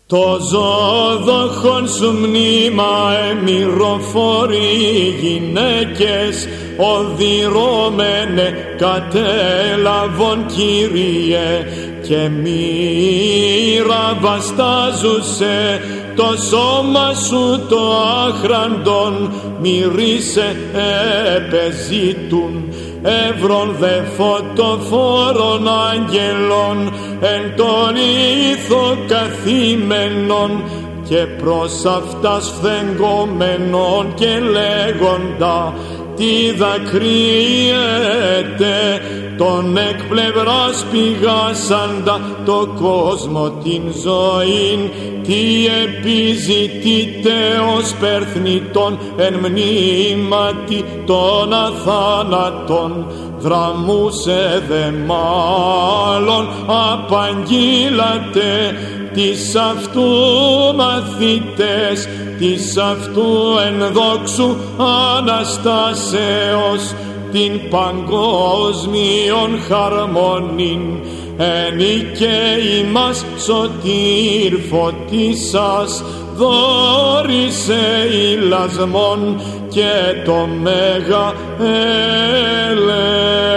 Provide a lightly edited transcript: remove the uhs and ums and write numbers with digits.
Το ζωδοχόν σου μνήμα εμυροφορεί γυναίκες, οδυρώμενε κατέλαβον Κύριε, και μοίρα βαστάζουσε το σώμα σου το άχραντον, μυρίσε επεζήτουν. Εύρον δε φωτοφόρων αγγελών εν τον ήθο καθήμενον, και προς αυτάς φθεγγόμενον και λέγοντα τι δακρύεται, τον εκ πλευράς πηγάσαντα το κόσμο την ζωήν, τι επιζητείτε ως περθνητών εν μνήματι των αθάνατων, δραμούσε δε μάλλον απαγγείλατε τις αυτού μαθητές, της αυτού ενδόξου Αναστάσεως, την παγκόσμιον χαρμονήν, ενίκαι ημάς σωτήρ φωτίσας, δόρισε ηλασμόν και το μέγα έλεος.